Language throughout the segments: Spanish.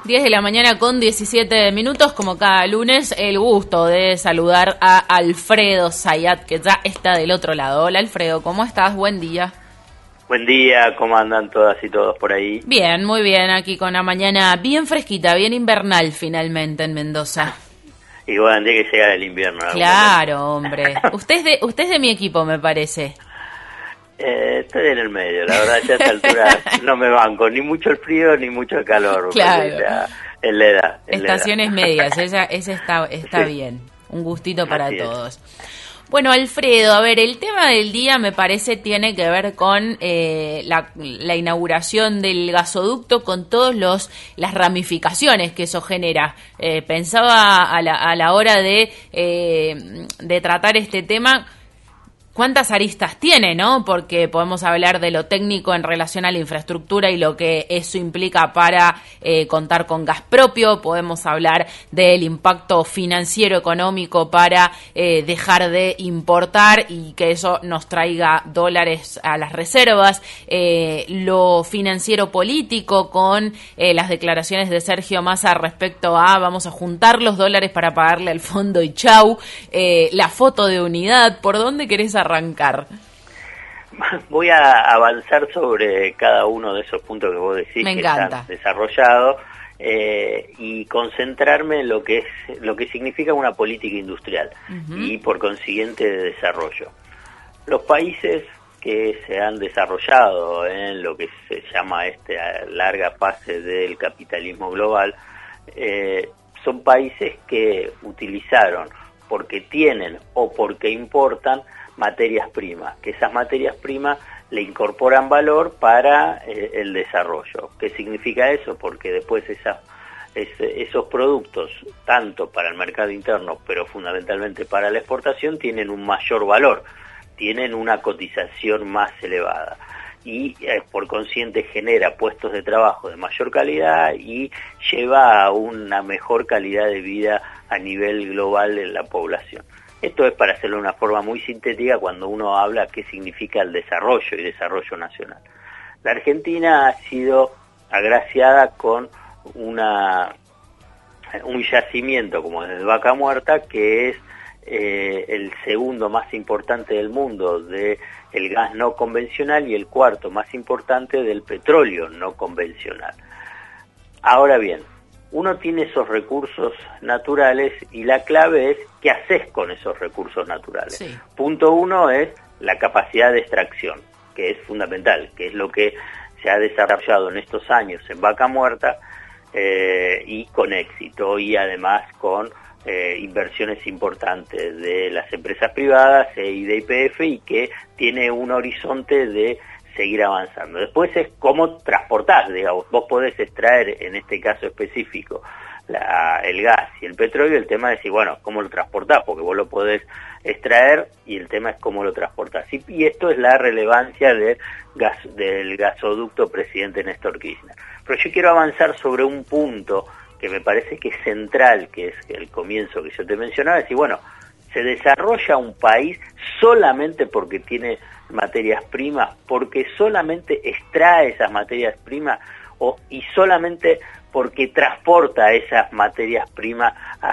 10 de la mañana con 17 minutos, como cada lunes, el gusto de saludar a Alfredo Zayat, que ya está del otro lado. Hola Alfredo, ¿cómo estás? Buen día. Buen día, ¿cómo andan todas y todos por ahí? Bien, muy bien, aquí con una mañana bien fresquita, bien invernal finalmente en Mendoza. Y bueno, tiene que llegar el invierno. Claro, hombre. Usted es de mi equipo, me parece. Estoy en el medio, la verdad, ya a esta altura no me banco, ni mucho el frío ni mucho el calor. Claro. Es la edad. Estaciones medias, ese está Sí. bien. Un gustito para Así es. todos. Bueno, Alfredo, a ver, el tema del día me parece tiene que ver con la inauguración del gasoducto, con todas las ramificaciones que eso genera. Pensaba a la hora de tratar este tema, ¿cuántas aristas tiene, no? Porque podemos hablar de lo técnico en relación a la infraestructura y lo que eso implica para contar con gas propio. Podemos hablar del impacto financiero económico para dejar de importar y que eso nos traiga dólares a las reservas. Lo financiero político con las declaraciones de Sergio Massa respecto a vamos a juntar los dólares para pagarle al fondo y chau. La foto de unidad, ¿por dónde querés arrancar? Voy a avanzar sobre cada uno de esos puntos que vos decís Me que encanta. están desarrollados y concentrarme en lo que significa una política industrial y por consiguiente de desarrollo. Los países que se han desarrollado en lo que se llama esta larga fase del capitalismo global son países que utilizaron porque tienen o porque importan materias primas, que esas materias primas le incorporan valor para el desarrollo. ¿Qué significa eso? Porque después esos productos, tanto para el mercado interno, pero fundamentalmente para la exportación, tienen un mayor valor, tienen una cotización más elevada y por consiguiente genera puestos de trabajo de mayor calidad y lleva a una mejor calidad de vida a nivel global en la población. Esto es para hacerlo de una forma muy sintética cuando uno habla qué significa el desarrollo y desarrollo nacional. La Argentina ha sido agraciada con un yacimiento como es el Vaca Muerta, que es el segundo más importante del mundo del gas no convencional y el cuarto más importante del petróleo no convencional. Ahora bien, uno tiene esos recursos naturales y la clave es qué haces con esos recursos naturales. Sí. Punto uno es la capacidad de extracción, que es fundamental, que es lo que se ha desarrollado en estos años en Vaca Muerta y con éxito y además con inversiones importantes de las empresas privadas y de YPF y que tiene un horizonte de seguir avanzando. Después es cómo transportar, digamos, vos podés extraer en este caso específico el gas y el petróleo, el tema es decir, bueno, cómo lo transportás, porque vos lo podés extraer y el tema es cómo lo transportás. Y esto es la relevancia del gasoducto presidente Néstor Kirchner. Pero yo quiero avanzar sobre un punto que me parece que es central, que es el comienzo que yo te mencionaba, es decir, bueno, se desarrolla un país solamente porque tiene materias primas, porque solamente extrae esas materias primas y solamente porque transporta esas materias primas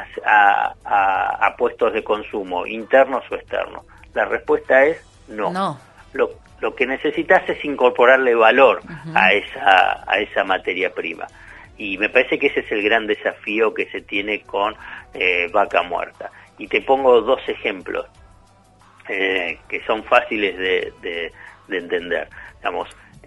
a puestos de consumo, internos o externos. La respuesta es no. No. Lo que necesitas es incorporarle valor a esa materia prima. Y me parece que ese es el gran desafío que se tiene con Vaca Muerta. Y te pongo dos ejemplos que son fáciles de entender. Digamos,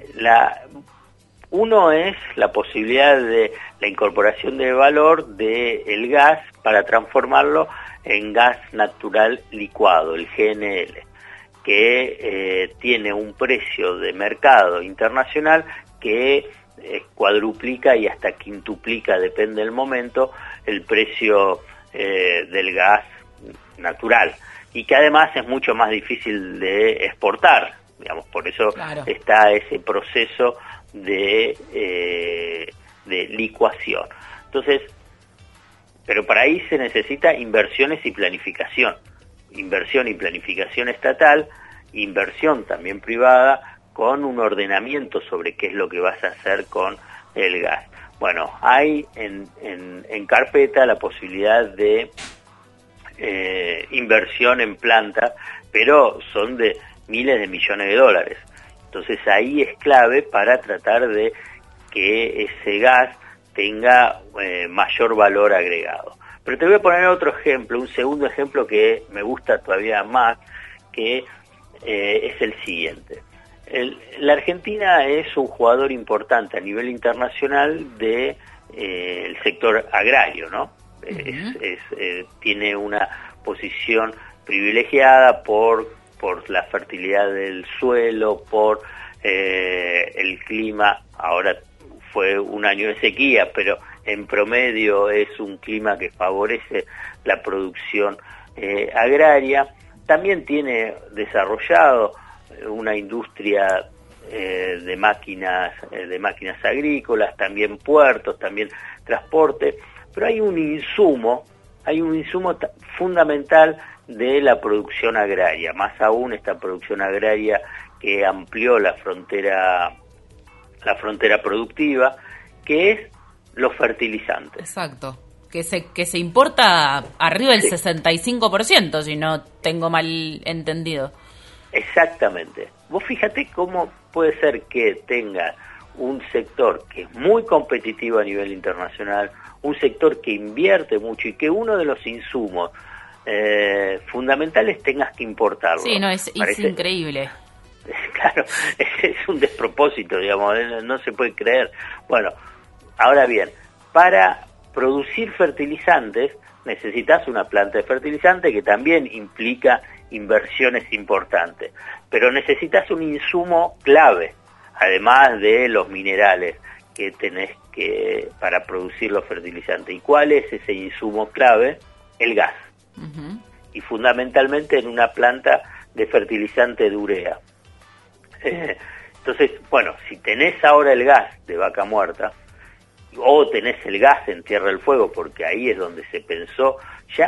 uno es la posibilidad de la incorporación de valor del gas para transformarlo en gas natural licuado, el GNL, que tiene un precio de mercado internacional que cuadruplica y hasta quintuplica, depende del momento, el precio del gas natural y que además es mucho más difícil de exportar, digamos, por eso Claro. está ese proceso de licuación. Entonces, pero para ahí se necesita inversiones y planificación estatal, inversión también privada, con un ordenamiento sobre qué es lo que vas a hacer con el gas. Bueno, hay en carpeta la posibilidad de inversión en planta, pero son de miles de millones de dólares. Entonces ahí es clave para tratar de que ese gas tenga mayor valor agregado. Pero te voy a poner otro ejemplo, un segundo ejemplo que me gusta todavía más, que es el siguiente. La Argentina es un jugador importante a nivel internacional de el sector agrario, ¿no? Tiene una posición privilegiada por la fertilidad del suelo, por el clima. Ahora fue un año de sequía, pero en promedio es un clima que favorece la producción agraria. También tiene desarrollado una industria de máquinas agrícolas, también puertos, también transporte, pero hay un insumo fundamental de la producción agraria, más aún esta producción agraria que amplió la frontera productiva, que es los fertilizantes. Exacto, que se importa arriba del 65%, si no tengo mal entendido. Exactamente. Vos fíjate cómo puede ser que tenga un sector que es muy competitivo a nivel internacional, un sector que invierte mucho y que uno de los insumos fundamentales tengas que importarlo. Sí, no, es increíble. Claro, es un despropósito, digamos, no se puede creer. Bueno, ahora bien, para producir fertilizantes necesitas una planta de fertilizante que también implica inversiones importantes, pero necesitas un insumo clave, además de los minerales que tenés que para producir los fertilizantes. ¿Y cuál es ese insumo clave? El gas. Uh-huh. Y fundamentalmente en una planta de fertilizante de urea. Entonces, bueno, si tenés ahora el gas de Vaca Muerta, o tenés el gas en Tierra del Fuego, porque ahí es donde se pensó,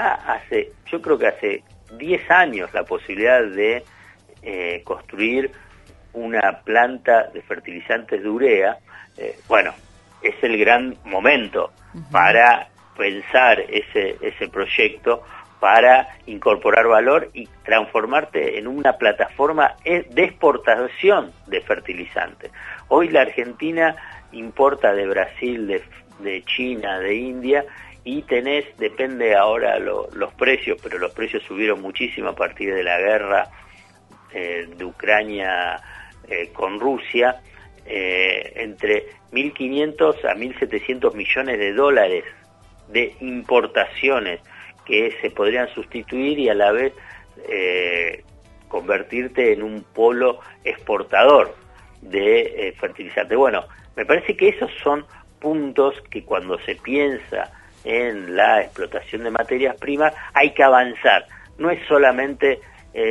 yo creo que hace 10 años la posibilidad de construir una planta de fertilizantes de urea, bueno, es el gran momento para pensar ese proyecto, para incorporar valor y transformarte en una plataforma de exportación de fertilizantes. Hoy la Argentina importa de Brasil, de China, de India, y depende ahora los precios, pero los precios subieron muchísimo a partir de la guerra de Ucrania con Rusia, entre 1.500 a 1.700 millones de dólares de importaciones que se podrían sustituir y a la vez convertirte en un polo exportador de fertilizantes. Bueno, me parece que esos son puntos que cuando se piensa en la explotación de materias primas hay que avanzar. No es solamente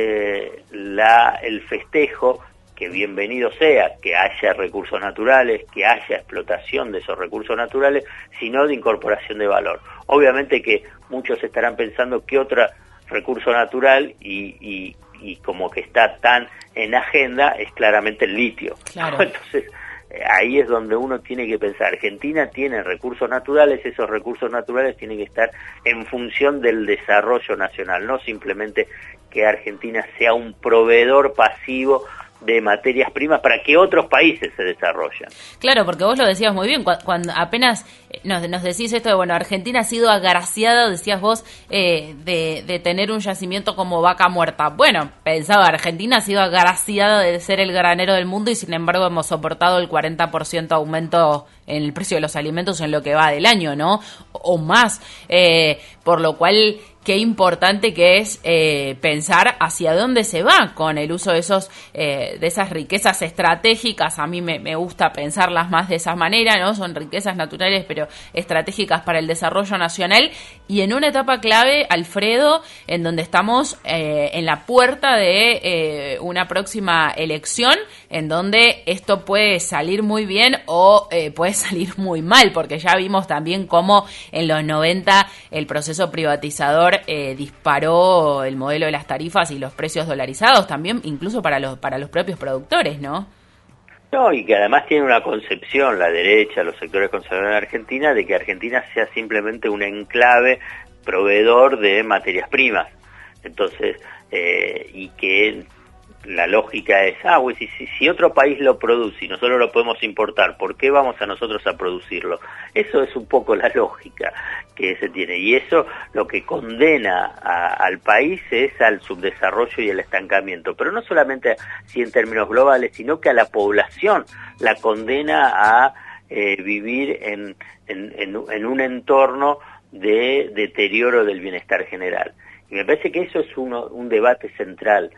el festejo, que bienvenido sea, que haya recursos naturales, que haya explotación de esos recursos naturales, sino de incorporación de valor. Obviamente que muchos estarán pensando qué otro recurso natural y como que está tan en agenda es claramente el litio. Claro. Entonces ahí es donde uno tiene que pensar. Argentina tiene recursos naturales, esos recursos naturales tienen que estar en función del desarrollo nacional, no simplemente que Argentina sea un proveedor pasivo de materias primas para que otros países se desarrollen. Claro, porque vos lo decías muy bien, cuando apenas nos decís esto de, bueno, Argentina ha sido agraciada, decías vos, de tener un yacimiento como Vaca Muerta. Bueno, pensaba, Argentina ha sido agraciada de ser el granero del mundo y sin embargo hemos soportado el 40% aumento en el precio de los alimentos en lo que va del año, ¿no? O más, por lo cual qué importante que es pensar hacia dónde se va con el uso de esas riquezas estratégicas. A mí me gusta pensarlas más de esa manera, ¿no? Son riquezas naturales, pero estratégicas para el desarrollo nacional. Y en una etapa clave, Alfredo, en donde estamos en la puerta de una próxima elección, en donde esto puede salir muy bien o puede salir muy mal, porque ya vimos también cómo en los 90 el proceso privatizador disparó el modelo de las tarifas y los precios dolarizados también, incluso para los propios productores, ¿no? No, y que además tiene una concepción, la derecha, los sectores conservadores de Argentina, de que Argentina sea simplemente un enclave proveedor de materias primas. Entonces, y que la lógica es, pues si otro país lo produce y nosotros lo podemos importar, ¿por qué vamos a nosotros a producirlo? Eso es un poco la lógica que se tiene, y eso lo que condena al país es al subdesarrollo y el estancamiento, pero no solamente así en términos globales, sino que a la población la condena a vivir en un entorno de deterioro del bienestar general. Y me parece que eso es un debate central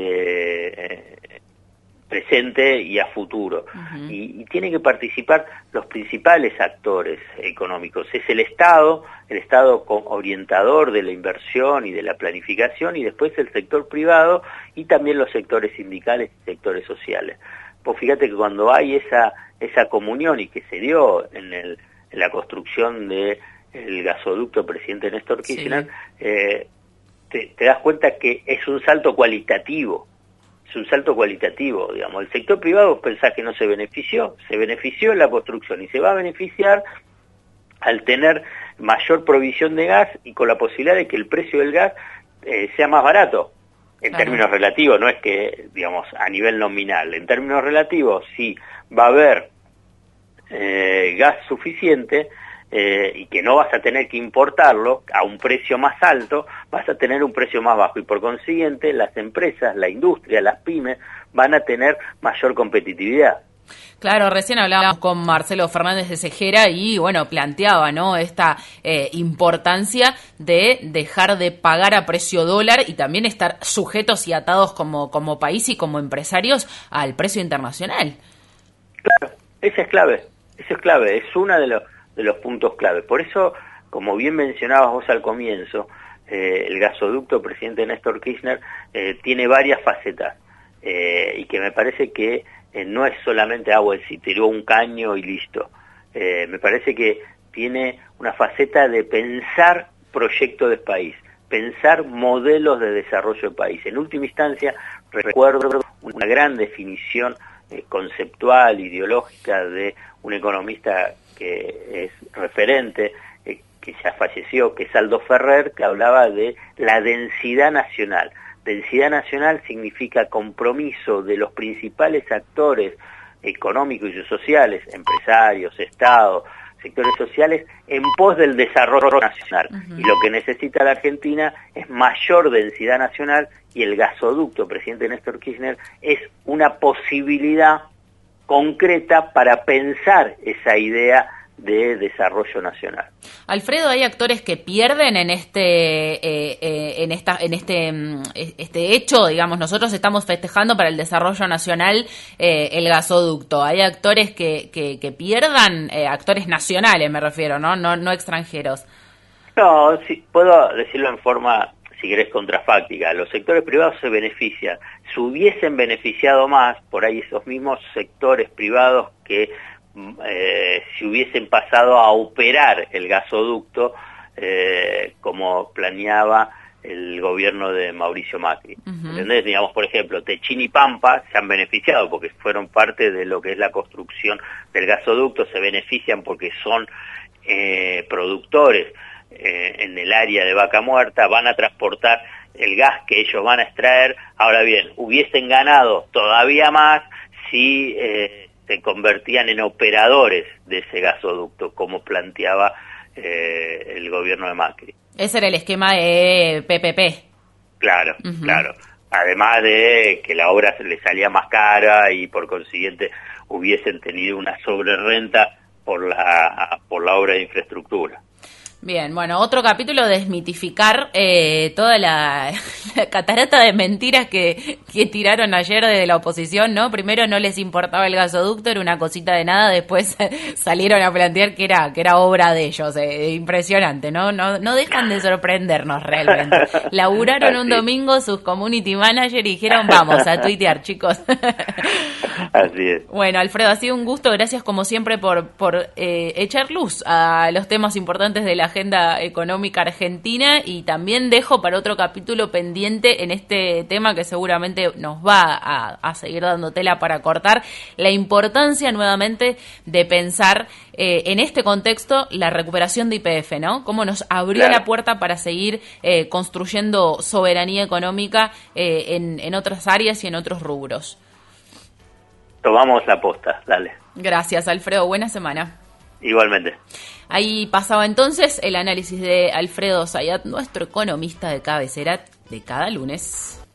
de presente y a futuro. Uh-huh. Y tienen que participar los principales actores económicos. Es el Estado orientador de la inversión y de la planificación, y después el sector privado y también los sectores sindicales y sectores sociales. Pues fíjate que cuando hay esa comunión, y que se dio en la construcción del gasoducto presidente Néstor Kirchner, sí. Te das cuenta que es un salto cualitativo, digamos. El sector privado pensás que no se benefició en la construcción y se va a beneficiar al tener mayor provisión de gas y con la posibilidad de que el precio del gas sea más barato, en términos relativos, no es que, digamos, a nivel nominal, en términos relativos, sí va a haber gas suficiente, y que no vas a tener que importarlo a un precio más alto, vas a tener un precio más bajo, y por consiguiente las empresas, la industria, las pymes van a tener mayor competitividad. Claro, recién hablábamos con Marcelo Fernández de Cejera y, bueno, planteaba, ¿no?, esta importancia de dejar de pagar a precio dólar y también estar sujetos y atados como país y como empresarios al precio internacional. Claro, esa es clave, es una de los puntos clave. Por eso, como bien mencionabas vos al comienzo, el gasoducto presidente Néstor Kirchner tiene varias facetas, y que me parece que no es solamente se tiró un caño y listo. Me parece que tiene una faceta de pensar proyecto de país, pensar modelos de desarrollo de país. En última instancia, recuerdo una gran definición conceptual, ideológica de un economista que es referente, que ya falleció, que es Aldo Ferrer, que hablaba de la densidad nacional. Densidad nacional significa compromiso de los principales actores económicos y sociales, empresarios, Estado, sectores sociales, en pos del desarrollo nacional. Uh-huh. Y lo que necesita la Argentina es mayor densidad nacional, y el gasoducto presidente Néstor Kirchner es una posibilidad concreta para pensar esa idea de desarrollo nacional. Alfredo, hay actores que pierden en este hecho, digamos. Nosotros estamos festejando para el desarrollo nacional el gasoducto. Hay actores que pierdan, actores nacionales me refiero, no extranjeros. No, sí, puedo decirlo en forma, si querés, contrafáctica. Los sectores privados se benefician. Se hubiesen beneficiado más por ahí esos mismos sectores privados que si hubiesen pasado a operar el gasoducto como planeaba el gobierno de Mauricio Macri. Uh-huh. ¿Entendés? Digamos, por ejemplo, Techín y Pampa se han beneficiado porque fueron parte de lo que es la construcción del gasoducto, se benefician porque son productores en el área de Vaca Muerta, van a transportar el gas que ellos van a extraer. Ahora bien, hubiesen ganado todavía más si se convertían en operadores de ese gasoducto, como planteaba el gobierno de Macri. Ese era el esquema de PPP. Claro, uh-huh. Claro. Además de que la obra se les salía más cara y por consiguiente hubiesen tenido una sobrerrenta por la obra de infraestructura. Bien, bueno, otro capítulo, desmitificar toda la catarata de mentiras que tiraron ayer desde la oposición, ¿no? Primero no les importaba el gasoducto, era una cosita de nada, después salieron a plantear que era obra de ellos. Impresionante, ¿no? No dejan de sorprendernos realmente. Laburaron un domingo sus community managers y dijeron, vamos a tuitear, chicos. Así es. Bueno, Alfredo, ha sido un gusto. Gracias como siempre por echar luz a los temas importantes de la agenda económica argentina, y también dejo para otro capítulo pendiente en este tema que seguramente nos va a seguir dando tela para cortar, la importancia nuevamente de pensar en este contexto la recuperación de YPF, ¿no? Cómo nos abrió la puerta para seguir construyendo soberanía económica en otras áreas y en otros rubros. Tomamos la posta, dale. Gracias, Alfredo. Buena semana. Igualmente. Ahí pasaba entonces el análisis de Alfredo Zayat, nuestro economista de cabecera de cada lunes.